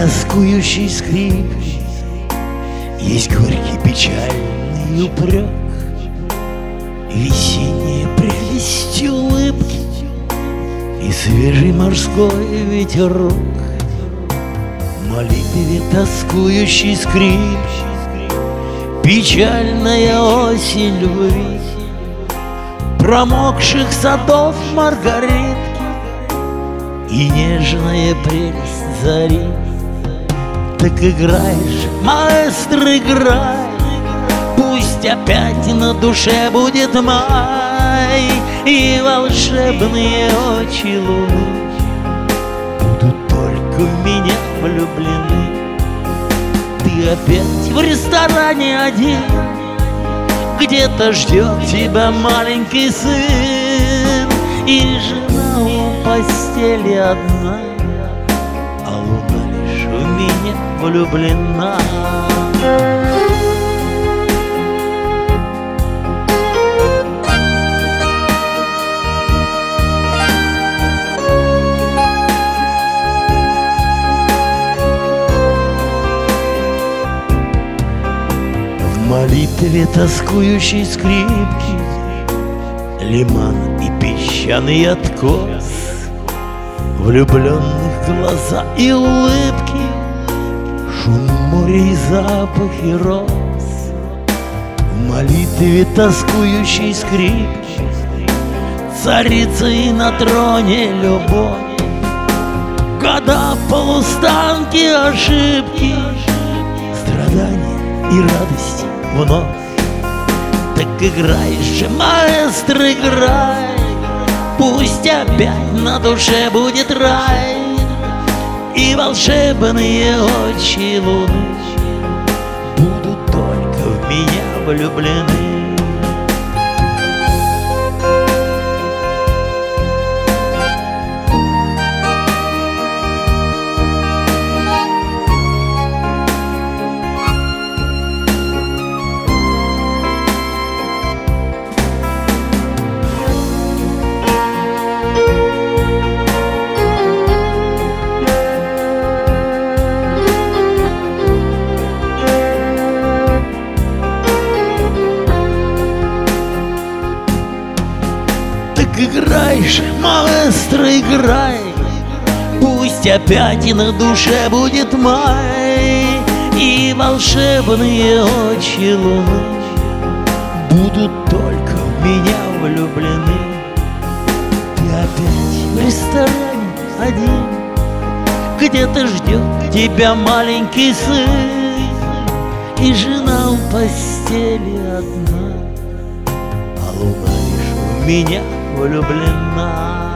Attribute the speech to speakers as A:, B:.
A: тоскующий скрип, есть горький печальный упрек, весенняя прелесть улыбки и свежий морской ветерок. В молитве тоскующий скрип, печальная осень любви, промокших садов маргаритки и нежная прелесть зари. Так играешь, маэстро, играй, пусть опять на душе будет май, и волшебные очи луны будут только в меня влюблены. Ты опять в ресторане один, где-то ждет тебя маленький сын, и жена у постели одна, а луна лишь в меня влюблена. В молитве тоскующей скрипки, лиман и песчаный откос, влюбленных глаза и улыбки, шум моря и запахи роз. В молитве тоскующей скрипки, царица и на троне любовь, года, полустанки, ошибки, страдания и радости вновь. Так играй же, маэстро, играй, пусть опять на душе будет рай, и волшебные очи луны будут только в меня влюблены. Играй же, маэстро, играй, пусть опять и на душе будет май, и волшебные очи луны будут только в меня влюблены. Ты опять в ресторане один, где-то ждет тебя маленький сын, и жена у постели одна, а луна лишь в меня влюблена.